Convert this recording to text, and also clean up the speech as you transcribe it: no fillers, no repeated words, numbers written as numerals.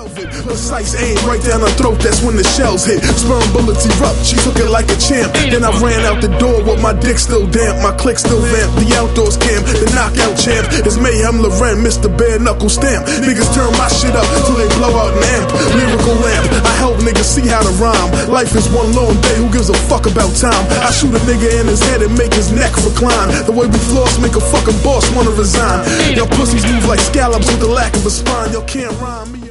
velvet, precise aim right down her throat. That's when the shells hit. Sperm bullets erupt. She took it like a champ. Then I ran out the door with my dick still damp, my click still vamp. The outdoors camp, the knockout champ is Mayhem Loren, Mr. Bare Knuckle Stamp. Niggas turn my shit up till they blow out an amp. Lyrical lamp. I help niggas see how to rhyme. Life is one long day. Who gives a fuck about time? I shoot a nigga in his head and make his neck recline. The way we floss make a fucking boss wanna resign. Y'all pussies move like scallops with the lack of a spine. Y'all can't rhyme me.